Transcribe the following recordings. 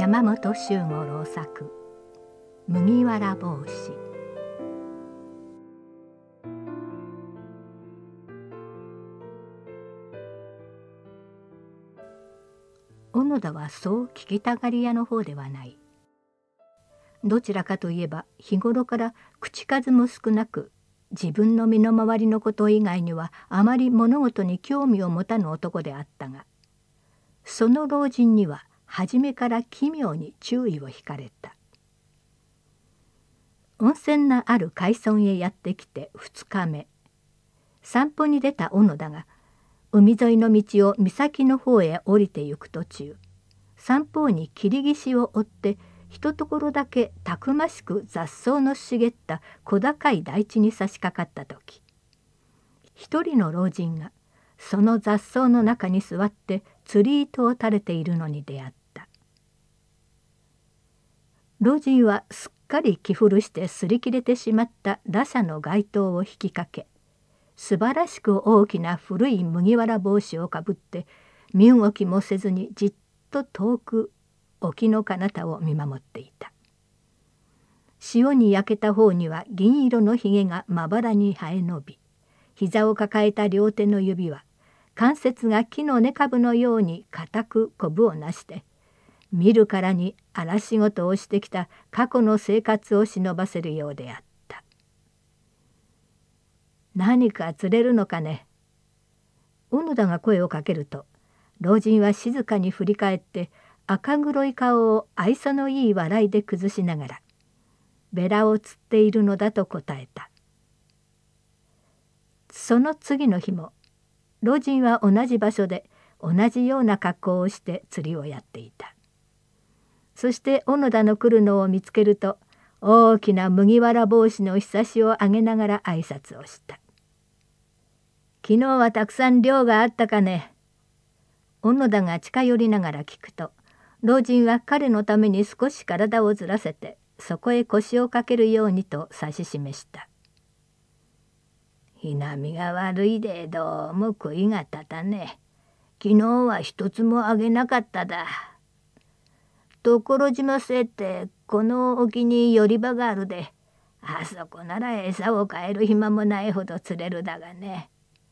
山本周五郎作麦わら帽子。小野田はそう聞きたがり屋の方ではない。どちらかといえば日頃から口数も少なく、自分の身の回りのこと以外にはあまり物事に興味を持たぬ男であったが、その老人には初めから奇妙に注意を引かれた。温泉のある海村へやってきて2日目、散歩に出た小野田が海沿いの道を岬の方へ降りてゆく途中、三方に切岸を追ってひとところだけたくましく雑草の茂った小高い台地に差し掛かった時、一人の老人がその雑草の中に座って釣り糸を垂れているのに出会った。老人はすっかり気古して擦り切れてしまった羅舎の街灯を引きかけ、素晴らしく大きな古い麦わら帽子をかぶって身動きもせずにじっと遠く沖の彼方を見守っていた。潮に焼けた方には銀色のひげがまばらに生え伸び、膝を抱えた両手の指は関節が木の根株のように固くこぶをなして、見るからに荒仕事をしてきた過去の生活を忍ばせるようであった。何か釣れるのかね。小野田が声をかけると、老人は静かに振り返って赤黒い顔を愛想のいい笑いで崩しながら、ベラを釣っているのだと答えた。その次の日も老人は同じ場所で同じような格好をして釣りをやっていた。そして小野田の来るのを見つけると、大きな麦わら帽子のひさしを上げながら挨拶をした。昨日はたくさん漁があったかね。小野田が近寄りながら聞くと、老人は彼のために少し体をずらせて、そこへ腰をかけるようにと指し示した。日波が悪いでどうも食いが立たねえ。昨日は一つもあげなかっただ。所島せってこの沖に寄り場があるで、あそこなら餌を変える暇もないほど釣れるだがね。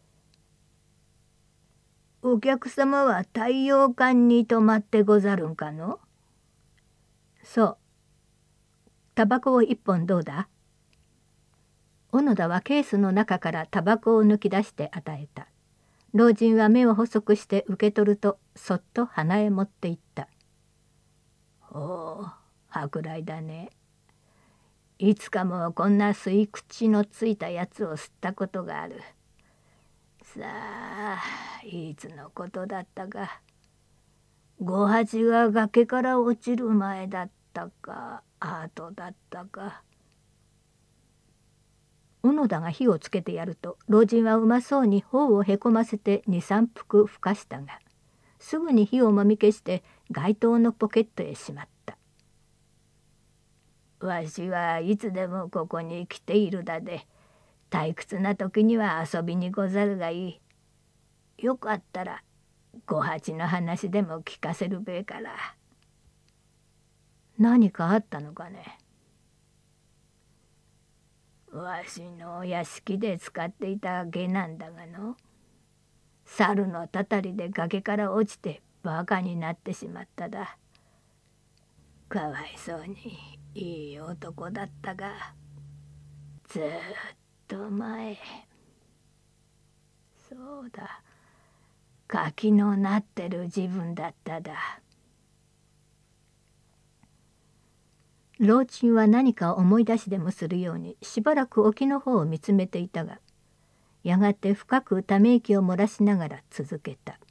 お客様は太陽館に泊まってござるんかの？そう。タバコを一本どうだ？小野田はケースの中からタバコを抜き出して与えた。老人は目を細くして受け取ると、そっと鼻へ持っていった。おお、舶来だね。いつかもこんな吸い口のついたやつを吸ったことがある。さあ、いつのことだったか。五八が崖から落ちる前だったか、後だったか。小野田が火をつけてやると、老人はうまそうに頬をへこませて2、3服ふかしたが、すぐに火をもみ消して街灯のポケットへしまった。わしはいつでもここに来ているだで、退屈な時には遊びにござるがいい。よかったら五八の話でも聞かせるべえから。何かあったのかね。わしの屋敷で使っていた下なんだがの、猿のたたりで崖から落ちてバカになってしまっただ。かわいそうにいい男だったが、ずっと前。そうだ、柿のなってる自分だっただ。老人は何か思い出しでもするようにしばらく沖の方を見つめていたが、やがて深くため息を漏らしながら続けた。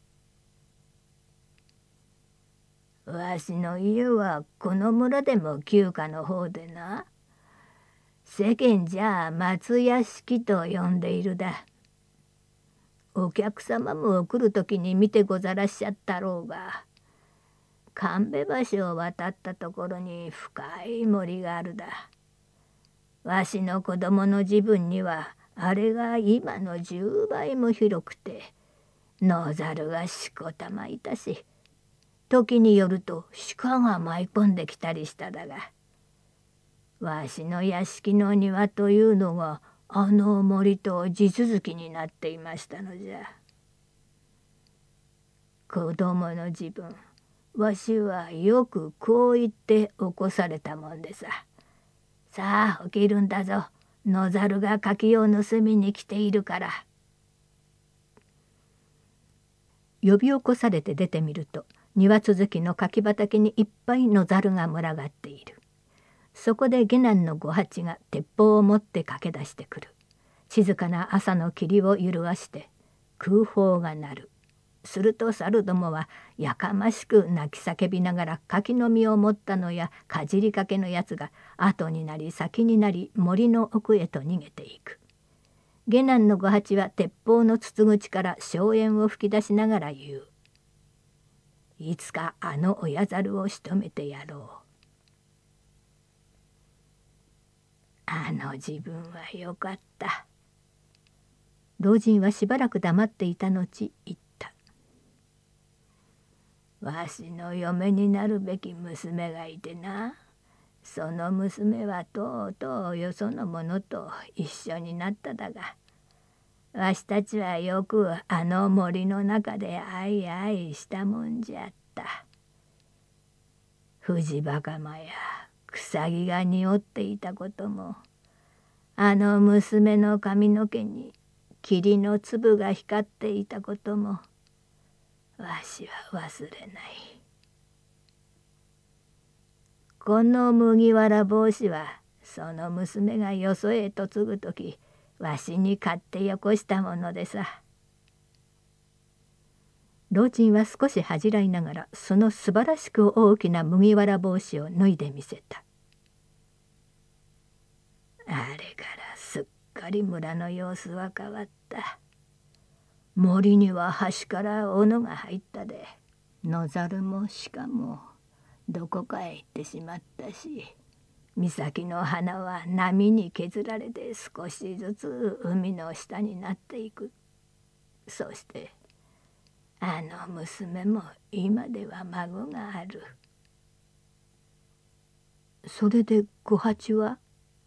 わしの家はこの村でも旧家の方でな、世間じゃ松屋敷と呼んでいるだ。お客様も来る時に見てござらっしゃったろうが、神戸橋を渡ったところに深い森があるだ。わしの子供の時分にはあれが今の10倍も広くて、野猿がしこたまいたし、 時によると鹿が舞い込んできたりしただが、わしの屋敷の庭というのがあの森と地続きになっていましたのじゃ。子供の自分、わしはよくこう言って起こされたもんでさ。さあ起きるんだぞ。野猿が柿を盗みに来ているから。呼び起こされて出てみると、庭続きの柿畑にいっぱい野猿が群がっている。そこで下男の五八が鉄砲を持って駆け出してくる。静かな朝の霧を揺るがして空砲が鳴る。すると猿どもはやかましく泣き叫びながら柿の実を持ったのやかじりかけのやつが後になり先になり森の奥へと逃げていく。下男の五八は鉄砲の筒口から硝煙を吹き出しながら言う。いつかあの親猿を仕留めてやろう。あの自分はよかった。老人はしばらく黙っていた後言った。わしの嫁になるべき娘がいてな。その娘はとうとうよその者と一緒になっただが、わしたちはよくあの森の中で愛愛したもんじゃった。藤袴や草木が匂っていたことも、あの娘の髪の毛に霧の粒が光っていたことも、わしは忘れない。この麦わら帽子はその娘がよそへ嫁ぐとき、わしに買ってよこしたものでさ。老人は少し恥じらいながらその素晴らしく大きな麦わら帽子を脱いでみせた。あれからすっかり村の様子は変わった。森には端から斧が入ったで、野猿も鹿もどこかへ行ってしまったし、岬の花は波に削られて少しずつ海の下になっていく。そしてあの娘も今では孫がある。それで五八は？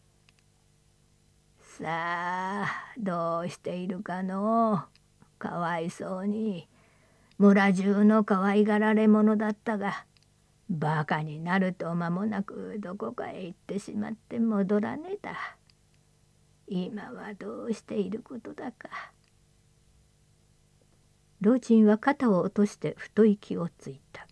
さあどうしているかのう。かわいそうに村中の可愛がられ者だったが、バカになると間もなくどこかへ行ってしまって戻らねだ。今はどうしていることだか。老人は肩を落として太息をついた。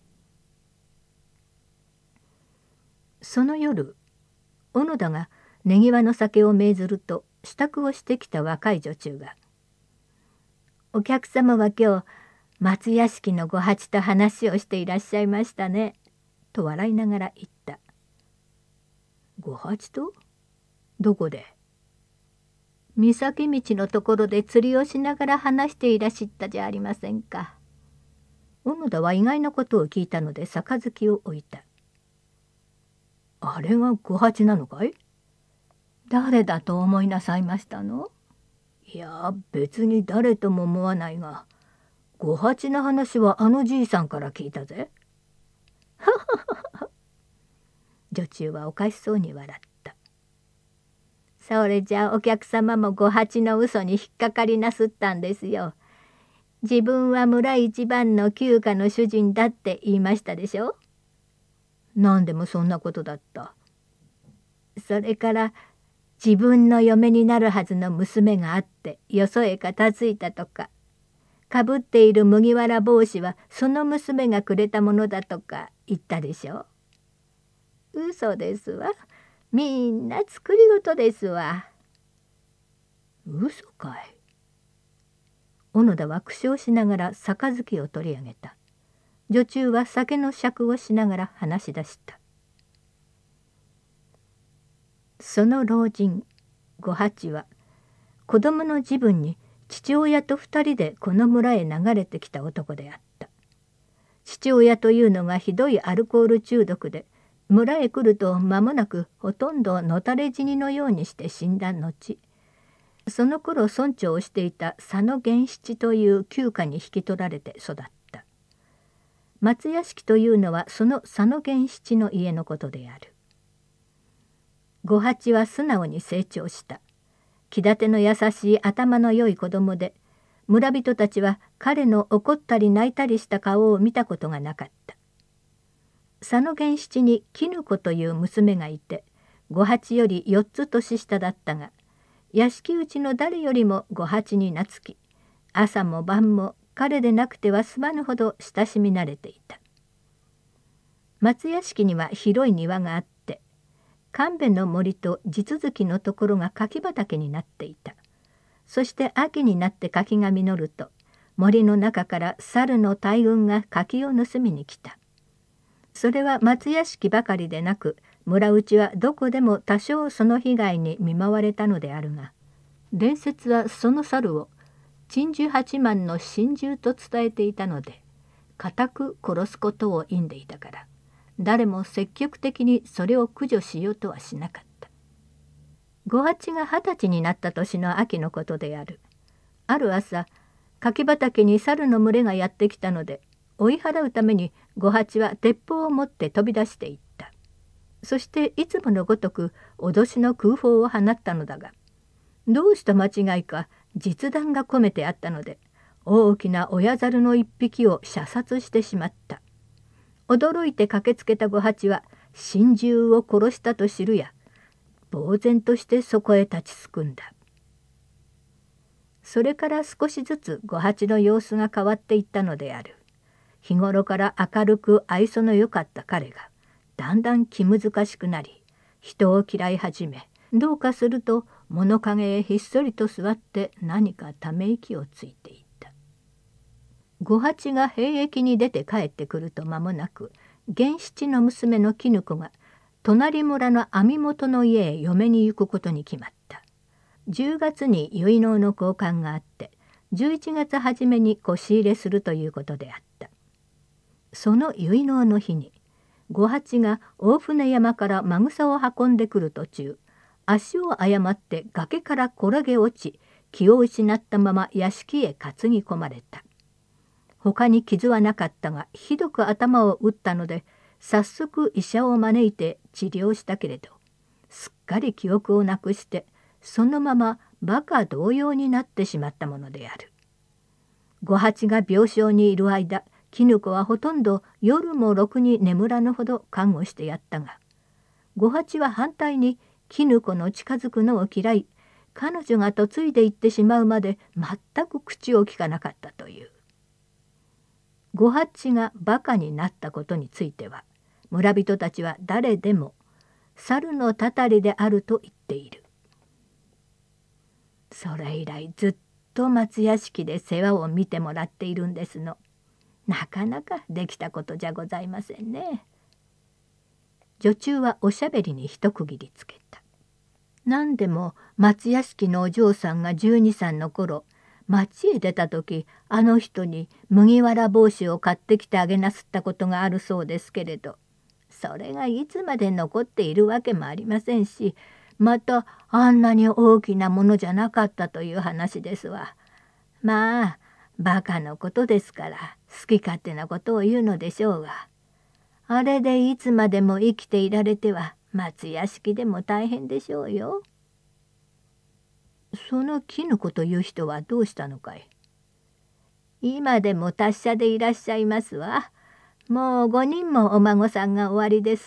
その夜、小野田が寝際の酒を命ずると支度をしてきた若い女中が「お客様は今日松屋敷の五八と話をしていらっしゃいましたね」と笑いながら言った。五八と？どこで？岬道のところで釣りをしながら話していらっしゃったじゃありませんか。小野田は意外なことを聞いたので杯を置いた。あれが五八なのかい？誰だと思いなさいましたの？いや別に誰とも思わないが、五八の話はあのじいさんから聞いたぜ。はははは。女中はおかしそうに笑った。それじゃあお客様も五八の嘘に引っかかりなすったんですよ。自分は村一番の旧家の主人だって言いましたでしょ。何でもそんなことだった。それから自分の嫁になるはずの娘があってよそへ片付いたとか、かぶっている麦わら帽子はその娘がくれたものだとか言ったでしょ。嘘ですわ。みんな作り事ですわ。嘘かい。小野田は苦笑しながら杯を取り上げた。女中は酒の酌をしながら話し出した。その老人五八は子供の時分に父親と2人でこの村へ流れてきた男であった。父親というのがひどいアルコール中毒で、村へ来ると間もなくほとんどのたれ死にのようにして死んだ後、その頃村長をしていた佐野源七という旧家に引き取られて育った。 松屋敷というのはその佐野源七の家のことである。五八は素直に成長した。気立ての優しい頭の良い子供で、村人たちは彼の怒ったり泣いたりした顔を見たことがなかった。佐野源七に絹子という娘がいて、五八より4つ年下だったが、屋敷内の誰よりも五八に懐き、朝も晩も彼でなくては済まぬほど親しみ慣れていた。松屋敷には広い庭があって、神戸の森と地続きのところが柿畑になっていた。そして秋になって柿が実ると、森の中から猿の大群が柿を盗みに来た。それは松屋敷ばかりでなく、村内はどこでも多少その被害に見舞われたのであるが、伝説はその猿を鎮守八幡の神獣と伝えていたので、固く殺すことを因でいたから、誰も積極的にそれを駆除しようとはしなかった。五八が20歳になった年の秋のことである。ある朝、柿畑に猿の群れがやってきたので、追い払うために五八は鉄砲を持って飛び出していった。そしていつものごとく脅しの空砲を放ったのだが、どうした間違いか実弾が込めてあったので、大きな親猿の一匹を射殺してしまった。驚いて駆けつけた五八は神獣を殺したと知るや、呆然としてそこへ立ちすくんだ。それから少しずつ五八の様子が変わっていったのである。日頃から明るく愛想の良かった彼がだんだん気難しくなり、人を嫌い始め、どうかすると物陰へひっそりと座って何かため息をついていった。五八が兵役に出て帰ってくると間もなく、源七の娘の絹子が隣村の網元の家へ嫁に行くことに決まった。10月に結納の交換があって、11月初めにこし入れするということであった。その結納の日に、五八が大船山からまぐさを運んでくる途中、足を誤って崖から転げ落ち、気を失ったまま屋敷へ担ぎ込まれた。他に傷はなかったが、ひどく頭を打ったので、早速医者を招いて治療したけれど、すっかり記憶をなくして、そのまま馬鹿同様になってしまったものである。五八が病床にいる間、絹子はほとんど夜もろくに眠らぬほど看護してやったが、五八は反対に絹子の近づくのを嫌い、彼女が嫁いでいってしまうまで全く口をきかなかったという。五八がバカになったことについては、村人たちは誰でも猿のたたりであると言っている。それ以来ずっと松屋敷で世話を見てもらっているんですの。なかなかできたことじゃございませんね。女中はおしゃべりに一区切りつけた。何でも松屋敷のお嬢さんが12、3の頃、町へ出た時、あの人に麦わら帽子を買ってきてあげなすったことがあるそうですけれど、それがいつまで残っているわけもありませんし、またあんなに大きなものじゃなかったという話ですわ。まあバカのことですから好き勝手なことを言うのでしょうが、あれでいつまでも生きていられては松屋敷でも大変でしょうよ。その絹子という人はどうしたのかい。今でも達者でいらっしゃいますわ。もう5人もお孫さんがおありです。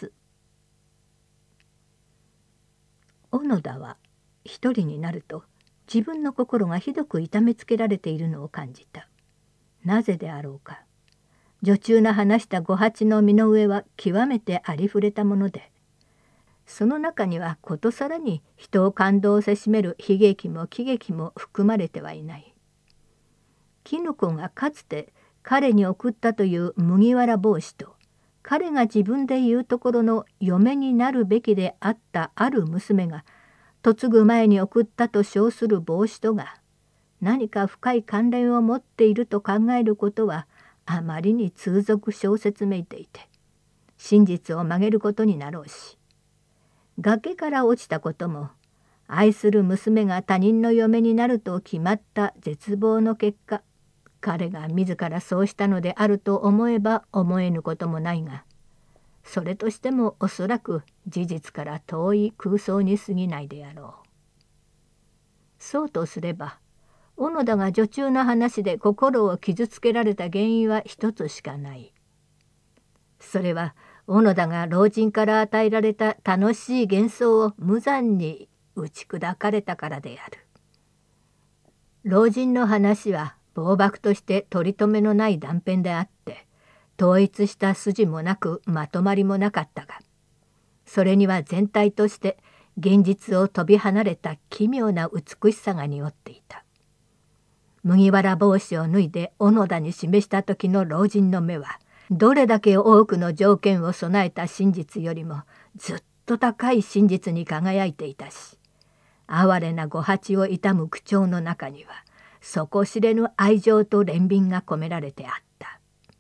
小野田は一人になると自分の心がひどく痛めつけられているのを感じた。なぜであろうか。女中の話した五八の身の上は極めてありふれたもので、その中にはことさらに人を感動せしめる悲劇も喜劇も含まれてはいない。絹子がかつて彼に送ったという麦わら帽子と、彼が自分で言うところの嫁になるべきであったある娘が嫁ぐ前に送ったと称する帽子とが何か深い関連を持っていると考えることはあまりに通俗小説めいていて、真実を曲げることになろうし、崖から落ちたことも愛する娘が他人の嫁になると決まった絶望の結果、 彼が自らそうしたのであると思えば思えぬこともないが、それとしてもおそらく事実から遠い空想に過ぎないであろう。そうとすれば、小野田が女中の話で心を傷つけられた原因は一つしかない。それは小野田が老人から与えられた楽しい幻想を無残に打ち砕かれたからである。老人の話は暴漠として取り留めのない断片であって、統一した筋もなくまとまりもなかったが、それには全体として現実を飛び離れた奇妙な美しさが匂っていた。麦わら帽子を脱いで小野田に示した時の老人の目は、どれだけ多くの条件を備えた真実よりもずっと高い真実に輝いていたし、哀れな御八を悼む口調の中には底知れぬ愛情と憐憫が込められてあった。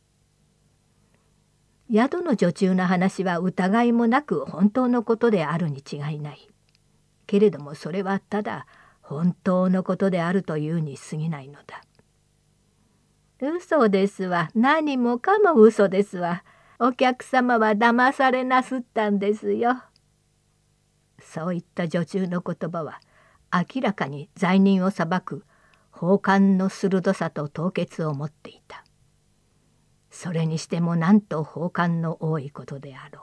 宿の女中の話は疑いもなく本当のことであるに違いない。けれどもそれはただ本当のことであるというに過ぎないのだ。嘘ですわ。何もかも嘘ですわ。お客様は騙されなすったんですよ。そういった女中の言葉は明らかに罪人を裁く法官の鋭さと凍結を持っていた。それにしてもなんと法官の多いことであろ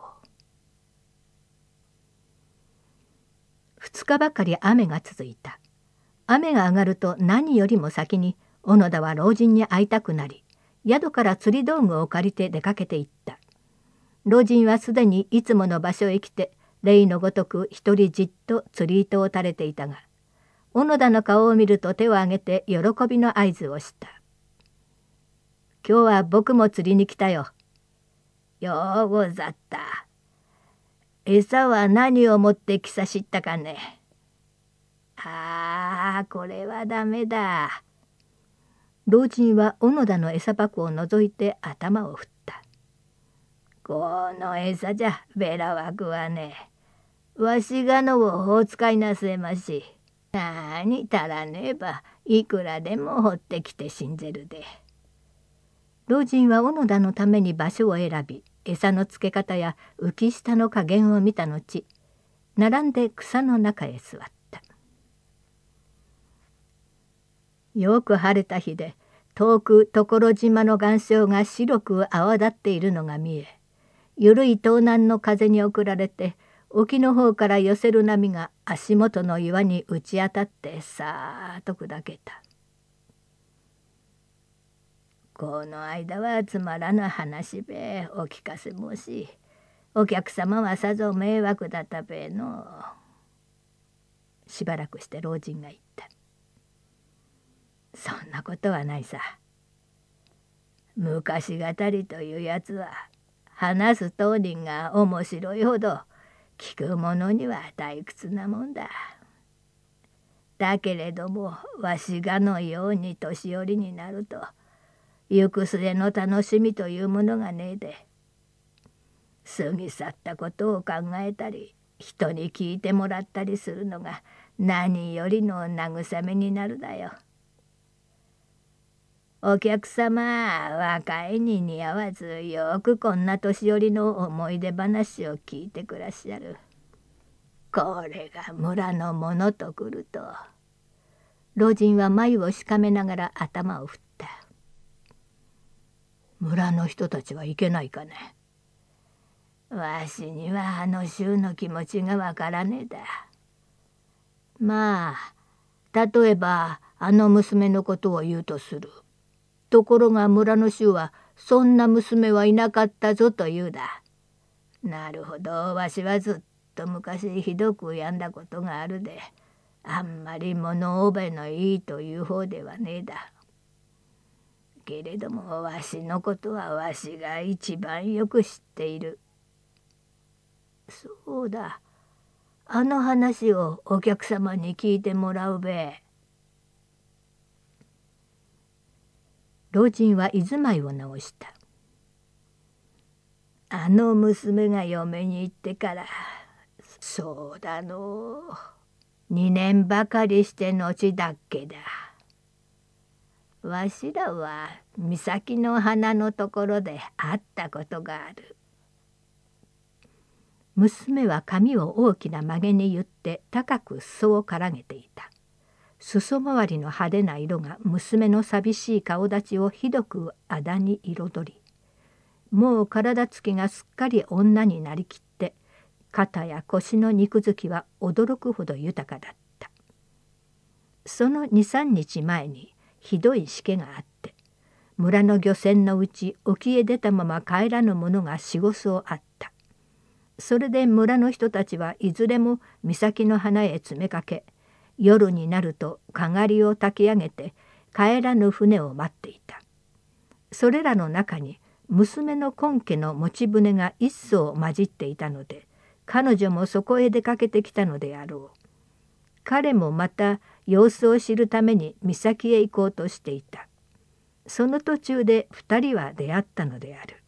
う。2日ばかり雨が続いた。雨が上がると何よりも先に小野田は老人に会いたくなり、宿から釣り道具を借りて出かけていった。老人はすでにいつもの場所へ来て、例のごとく一人じっと釣り糸を垂れていたが、小野田の顔を見ると手を挙げて喜びの合図をした。今日は僕も釣りに来たよ。ようござった。餌は何を持ってきさしったかね。これはダメだ。老人は小野田の餌箱を覗いて頭を振った。この餌じゃべらわくはねえ。わしがのをほう使いなすえまし。なに足らねえばいくらでも掘ってきてしんぜるで。老人は小野田のために場所を選び、餌のつけ方や浮き下の加減を見た後、並んで草の中へ座った。よく晴れた日で、遠く所島の岩礁が白く泡立っているのが見え、ゆるい東南の風に送られて、沖の方から寄せる波が足元の岩に打ち当たってさーっと砕けた。この間はつまらぬ話べお聞かせ申し、お客様はさぞ迷惑だったべの。しばらくして老人が言った。そんなことはないさ。昔語りというやつは話す当人が面白いほど聞く者には退屈なもんだ。だけれどもわしがのように年寄りになると行く末の楽しみというものがねえで、過ぎ去ったことを考えたり人に聞いてもらったりするのが何よりの慰めになるだよ。お客様若いに似合わずよくこんな年寄りの思い出話を聞いてくらっしゃる。これが村のものとくると。老人は眉をしかめながら頭を振った。村の人たちはいけないかね。わしにはあの衆の気持ちがわからねえだ。まあ例えばあの娘のことを言うとする。ところが村の衆はそんな娘はいなかったぞと言うだ。なるほど、わしはずっと昔ひどく病んだことがあるで、あんまり物覚えのいいという方ではねえだ。けれどもわしのことはわしが一番よく知っている。そうだ、あの話をお客様に聞いてもらうべ。老人は居住まいを直した。あの娘が嫁に行ってから、そうだの2年ばかりして後だっけだ。 わしらは岬の花のところで会ったことがある。娘は髪を大きな曲げに結って高く裾をからげていた。裾周りの派手な色が娘の寂しい顔立ちをひどくあだに彩り、もう体つきがすっかり女になりきって、肩や腰の肉付きは驚くほど豊かだった。その2、3日前にひどいしけがあって、村の漁船のうち沖へ出たまま帰らぬ者が4、5艘あった。それで村の人たちはいずれも岬の花へ詰めかけ、夜になるとかがりを炊き上げて帰らぬ船を待っていた。それらの中に娘の今家の持ち船が一艘混じっていたので、彼女もそこへ出かけてきたのであろう。彼もまた様子を知るために岬へ行こうとしていた。その途中で2人は出会ったのである。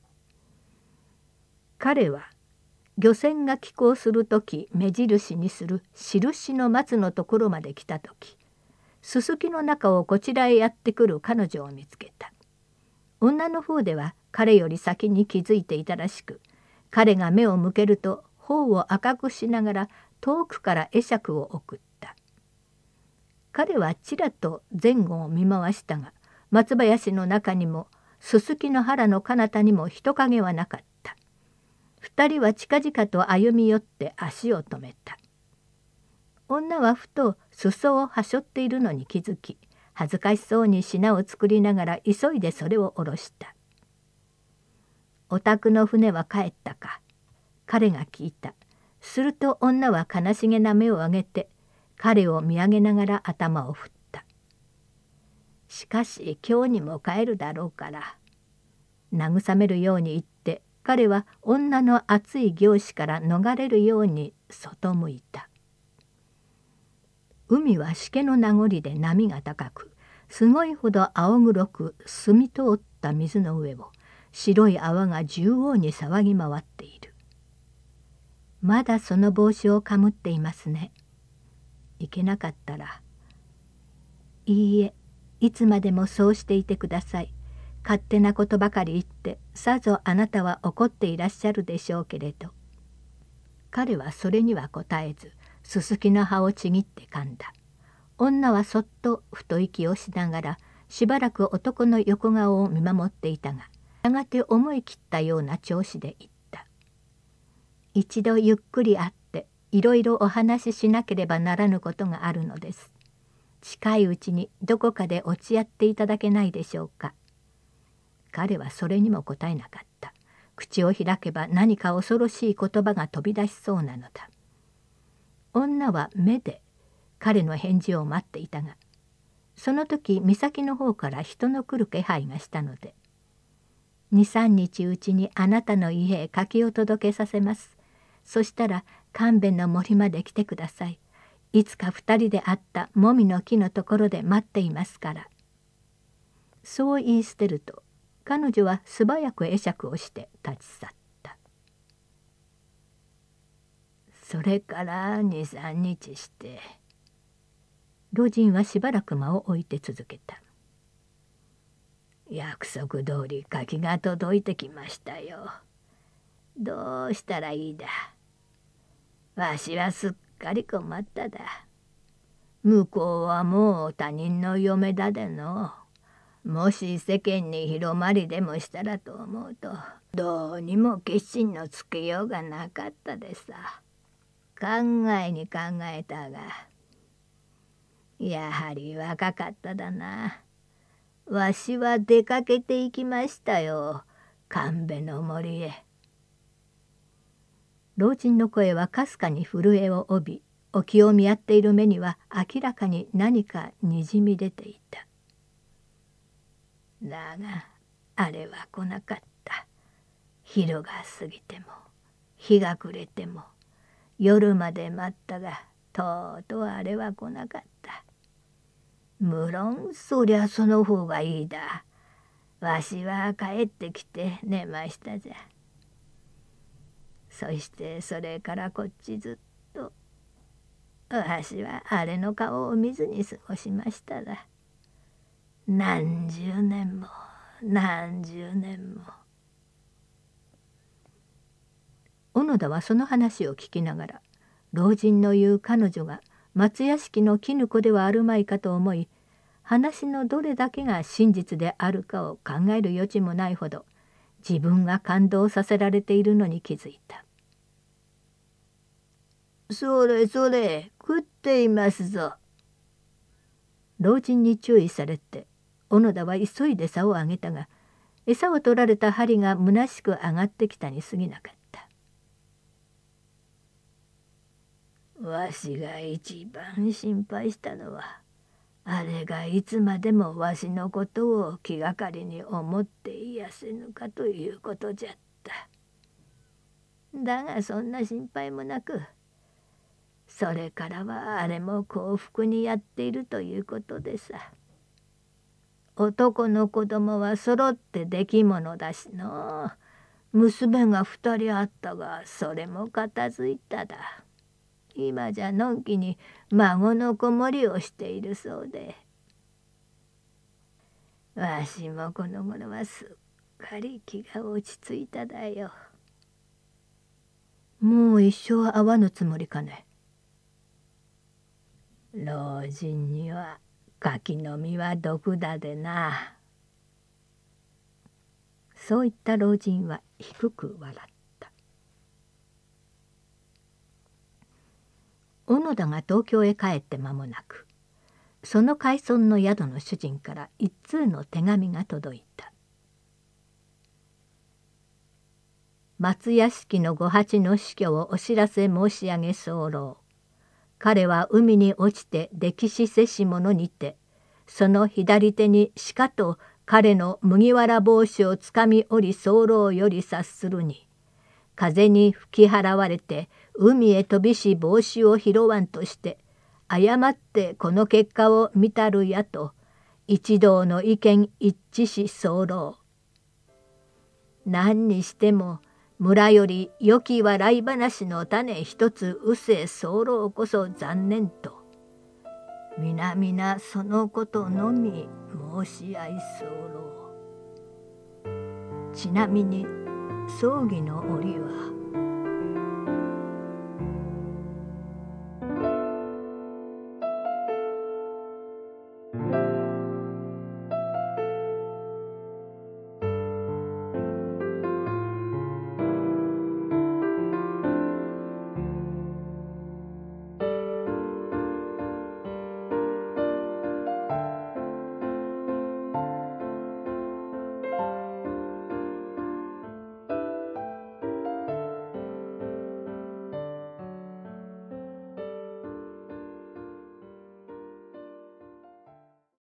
彼は漁船が帰港する時目印にする印の松のところまで来た時、すすきの中をこちらへやってくる彼女を見つけた。女の方では彼より先に気づいていたらしく、彼が目を向けると頬を赤くしながら遠くから会釈を送った。彼はちらと前後を見回したが、松林の中にもすすきの原の彼方にも人影はなかった。2人は近々と歩み寄って足を止めた。女はふと裾をはしょっているのに気づき、恥ずかしそうに品を作りながら急いでそれを下ろした。お宅の船は帰ったか、彼が聞いた。すると女は悲しげな目を上げて彼を見上げながら頭を振った。しかし今日にも帰るだろうから。慰めるように言って彼は女の熱い凝視から逃れるように外向いた。海はしけの名残で波が高く、すごいほど青黒く澄み通った水の上を白い泡が縦横に騒ぎ回っている。まだその帽子をかぶっていますね。いけなかったら。いいえ、いつまでもそうしていてください。勝手なことばかり言ってさぞあなたは怒っていらっしゃるでしょうけれど。彼はそれには答えず、すすきの葉をちぎって噛んだ。女はそっと太息をしながらしばらく男の横顔を見守っていたが、やがて思い切ったような調子で言った。一度ゆっくり会っていろいろお話ししなければならぬことがあるのです。近いうちにどこかで落ち合っていただけないでしょうか。彼はそれにも答えなかった。口を開けば何か恐ろしい言葉が飛び出しそうなのだ。女は目で彼の返事を待っていたが、その時岬の方から人の来る気配がしたので、2、3日うちにあなたの家へ柿を届けさせます。そしたら神戸の森まで来てください。いつか2人で会ったもみの木のところで待っていますから。そう言い捨てると、彼女は素早く会釈をして立ち去った。それから2、3日して、老人はしばらく間を置いて続けた。約束通り柿が届いてきましたよ。どうしたらいいだ。わしはすっかり困っただ。向こうはもう他人の嫁だでの。もし世間に広まりでもしたらと思うと、どうにも決心のつけようがなかったでさ。考えに考えたが、やはり若かっただな。わしは出かけて行きましたよ、神戸の森へ。老人の声はかすかに震えを帯び、沖を見合っている目には明らかに何かにじみ出ていた。だがあれは来なかった。昼が過ぎても日が暮れても夜まで待ったが、とうとうあれは来なかった。無論そりゃその方がいいだ。わしは帰ってきて寝ましたじゃ。そしてそれからこっちずっとわしはあれの顔を見ずに過ごしましただ。 何十年も何十年も。小野田はその話を聞きながら、老人の言う彼女が松屋敷の絹子ではあるまいかと思い、話のどれだけが真実であるかを考える余地もないほど自分が感動させられているのに気づいた。それそれ、食っていますぞ。老人に注意されて小野田は急いで竿を上げたが、餌を取られた針が虚しく上がってきたに過ぎなかった。わしが一番心配したのは、あれがいつまでもわしのことを気がかりに思っていやせぬかということじゃった。だがそんな心配もなく、それからはあれも幸福にやっているということでさ。男の子供は揃って出来物だしの。娘が2人あったが、それも片付いただ。今じゃのんきに孫の子守りをしているそうで。わしもこの頃はすっかり気が落ち着いただよ。もう一生会わぬつもりかね。老人には柿の実は毒だでな。そう言った老人は低く笑った。小野田が東京へ帰って間もなく、その海村の宿の主人から一通の手紙が届いた。松屋敷の御八の死去をお知らせ申し上げ候。彼は海に落ちて溺死せし者にて、その左手にしかと彼の麦わら帽子をつかみ折り候より察するに、風に吹き払われて海へ飛びし帽子を拾わんとして、誤ってこの結果を見たるやと、一同の意見一致し候。何にしても村より良き笑い話の種一つうせ候こそ残念と、皆々そのことのみ申し合い候。ちなみに葬儀の折は